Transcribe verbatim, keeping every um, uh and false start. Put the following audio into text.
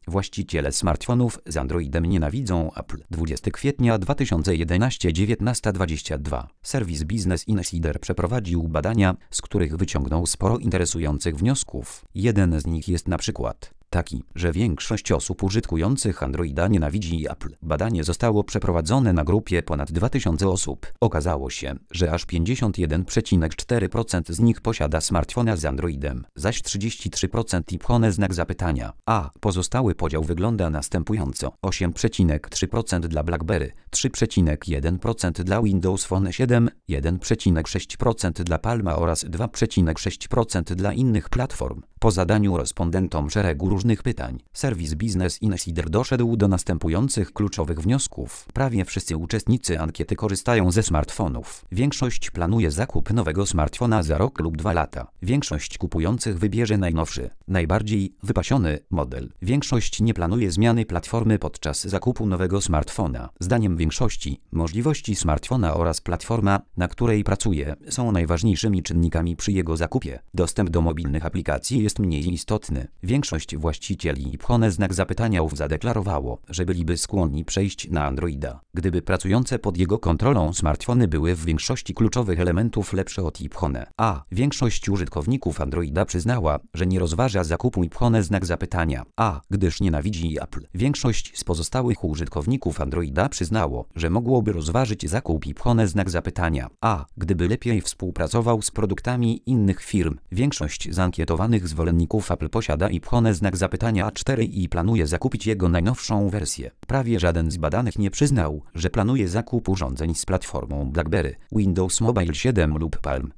Właściciele smartfonów z Androidem nienawidzą Apple. dwudziestego kwietnia dwa tysiące jedenastego dziewiętnaście dwadzieścia dwa. Serwis Business Insider przeprowadził badania, z których wyciągnął sporo interesujących wniosków. Jeden z nich jest na przykład taki, że większość osób użytkujących Androida nienawidzi Apple. Badanie zostało przeprowadzone na grupie ponad dwa tysiące osób. Okazało się, że aż pięćdziesiąt jeden przecinek cztery procent z nich posiada smartfona z Androidem, zaś trzydzieści trzy procent iPhone znak zapytania. A pozostały podział wygląda następująco: osiem przecinek trzy procent dla BlackBerry, trzy przecinek jeden procent dla Windows Phone siedem, jeden przecinek sześć procent dla Palma oraz dwa przecinek sześć procent dla innych platform. Po zadaniu respondentom szeregu różnych pytań, serwis Business Insider doszedł do następujących kluczowych wniosków. Prawie wszyscy uczestnicy ankiety korzystają ze smartfonów. Większość planuje zakup nowego smartfona za rok lub dwa lata. Większość kupujących wybierze najnowszy, najbardziej wypasiony model. Większość nie planuje zmiany platformy podczas zakupu nowego smartfona. Zdaniem większości, możliwości smartfona oraz platforma, na której pracuje, są najważniejszymi czynnikami przy jego zakupie. Dostęp do mobilnych aplikacji jest mniej istotny. Większość właścicieli iPhone znak zapytania zadeklarowało, że byliby skłonni przejść na Androida, gdyby pracujące pod jego kontrolą smartfony były w większości kluczowych elementów lepsze od iPhone. A większość użytkowników Androida przyznała, że nie rozważa zakupu iPhone znak zapytania, a gdyż nienawidzi Apple. Większość z pozostałych użytkowników Androida przyznało, że mogłoby rozważyć zakup iPhone znak zapytania, a gdyby lepiej współpracował z produktami innych firm. Większość zankietowanych zwolenników Apple posiada iPhone znak zapytania A cztery i planuje zakupić jego najnowszą wersję. Prawie żaden z badanych nie przyznał, że planuje zakup urządzeń z platformą BlackBerry, Windows Mobile siedem lub Palm.